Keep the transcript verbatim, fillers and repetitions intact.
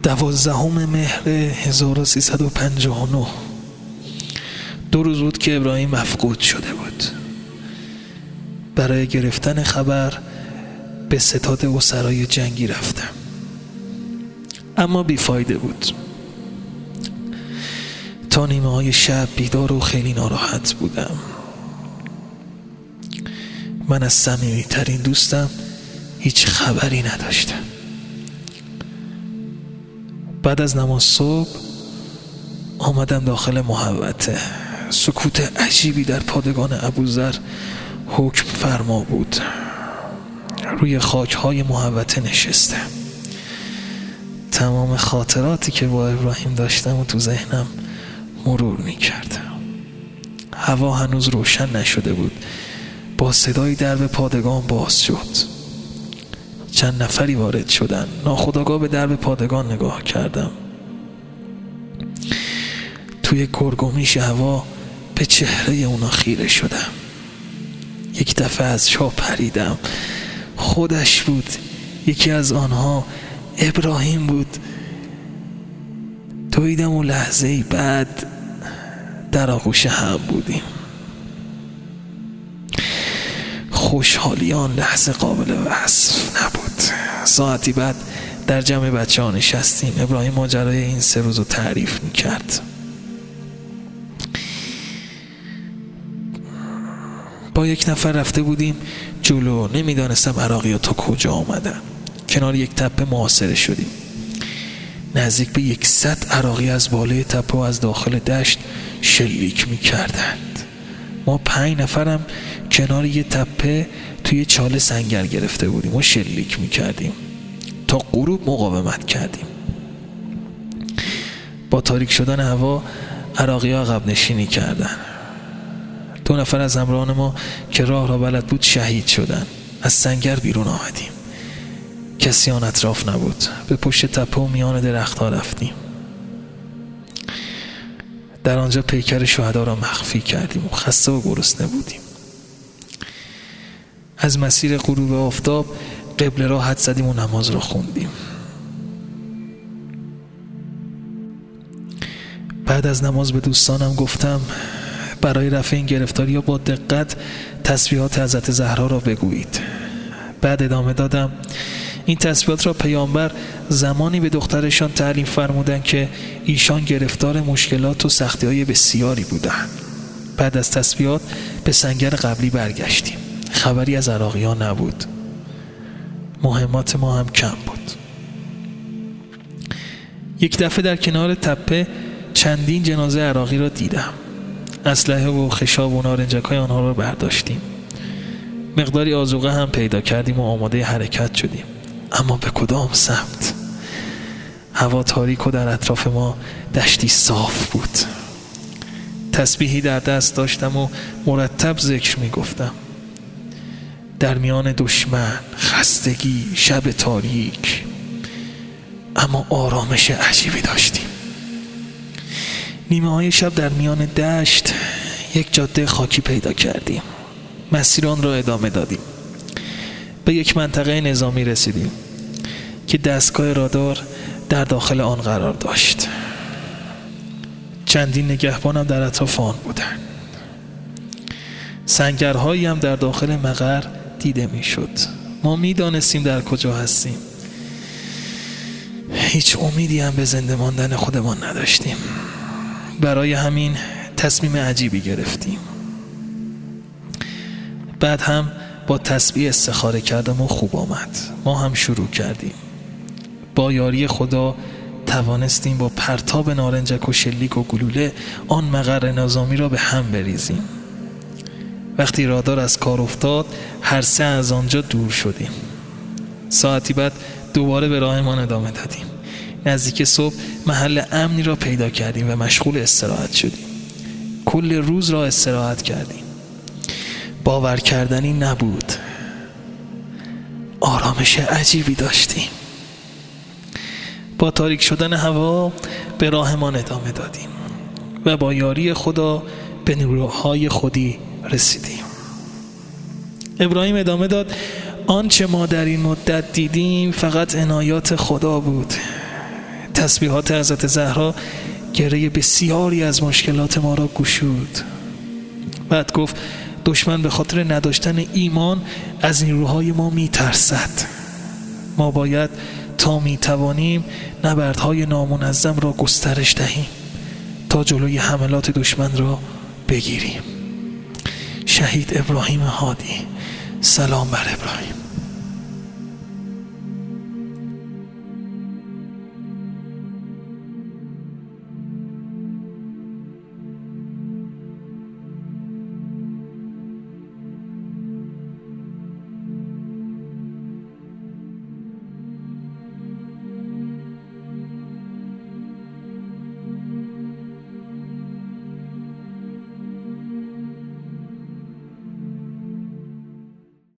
دوازدهم مهر هزار و سیصد و پنجاه و نه دو روز بود که ابراهیم مفقود شده بود. برای گرفتن خبر به ستاد اسرای جنگی رفتم، اما بیفایده بود. تا نیمه های شب بیدار و خیلی ناراحت بودم. من از صمیمی‌ترین دوستم هیچ خبری نداشتم. بعد از نماز صبح آمدم داخل محوطه. سکوت عجیبی در پادگان ابوذر حکم فرما بود. روی خاک‌های محوطه نشستم. تمام خاطراتی که با ابراهیم داشتم و تو ذهنم مرور می‌کردم. هوا هنوز روشن نشده بود. با صدای درب پادگان باز شد. چند نفری وارد شدن. ناخودآگاه به درب پادگان نگاه کردم. توی گرگومیش هوا به چهره اونا خیره شدم. یک دفعه از جا پریدم. خودش بود. یکی از آنها ابراهیم بود. دویدم و لحظه ای بعد در آغوش هم بودیم. خوشحالی آن لحظه قابل وصف نبود. ساعتی بعد در جمع بچه ها نشستیم. ابراهیم ماجرای این سه روز رو تعریف میکرد. با یک نفر رفته بودیم جلو. نمیدانستم عراقی ها تا کجا آمدن. کنار یک تپه محاصره شدیم. نزدیک به یکصد عراقی از بالای تپه و از داخل دشت شلیک میکردند. ما پنج نفرم کنار یه تپه توی چاله سنگر گرفته بودیم و شلیک میکردیم. تا غروب مقاومت کردیم. با تاریک شدن هوا عراقی ها عقب نشینی کردن. دو نفر از همراهان ما که راه را بلد بود شهید شدن. از سنگر بیرون آمدیم. کسی آن اطراف نبود. به پشت تپه و میان درخت ها رفتیم. در آنجا پیکر شهدا را مخفی کردیم و خسته و گرسنه بودیم. از مسیر غروب آفتاب قبله را حد زدیم و نماز را خوندیم. بعد از نماز به دوستانم گفتم برای رفع این گرفتاری ها با دقت تسبیحات حضرت زهرا را بگویید. بعد ادامه دادم این تسبیحات را پیامبر زمانی به دخترشان تعلیم فرمودند که ایشان گرفتار مشکلات و سختی‌های بسیاری بودند. بعد از تسبیحات به سنگر قبلی برگشتیم. خبری از عراقی‌ها نبود. مهمات ما هم کم بود. یک دفعه در کنار تپه چندین جنازه عراقی را دیدم. اسلحه و خشاب و نارنجک‌های آنها را برداشتیم. مقداری آذوقه هم پیدا کردیم و آماده حرکت شدیم. اما به کدام سمت؟ هوا تاریک و در اطراف ما دشتی صاف بود. تسبیحی در دست داشتم و مرتب ذکر می گفتم. در میان دشمن، خستگی، شب تاریک، اما آرامش عجیبی داشتیم. نیمه های شب در میان دشت یک جاده خاکی پیدا کردیم. مسیر آن را ادامه دادیم. به یک منطقه نظامی رسیدیم که دستگاه رادار در داخل آن قرار داشت. چندین نگهبان هم در اطراف آن بودند. سنگرهایی هم در داخل مقر دیده می شد. ما می دانستیم در کجا هستیم. هیچ امیدی هم به زنده ماندن خودمان نداشتیم. برای همین تصمیم عجیبی گرفتیم. بعد هم با تسبیح استخاره کردم و خوب آمد. ما هم شروع کردیم. با یاری خدا توانستیم با پرتاب نارنجک و شلیک و گلوله آن مقر نظامی را به هم بریزیم. وقتی رادار از کار افتاد هر سه از آنجا دور شدیم. ساعتی بعد دوباره به راهمان ادامه دادیم. نزدیک صبح محل امنی را پیدا کردیم و مشغول استراحت شدیم. کل روز را استراحت کردیم. باور کردنی نبود. آرامش عجیبی داشتیم. با تاریک شدن هوا به راهمان ادامه دادیم و با یاری خدا به نیروهای خودی رسیدیم. ابراهیم ادامه داد آنچه ما در این مدت دیدیم فقط عنایات خدا بود. تسبیحات حضرت زهرا گره بسیاری از مشکلات ما را گشود. بعد گفت دشمن به خاطر نداشتن ایمان از نیروهای ما میترسد. ما باید تا میتوانیم نبردهای نامنظم را گسترش دهیم تا جلوی حملات دشمن را بگیریم. شهید ابراهیم هادی. سلام بر ابراهیم.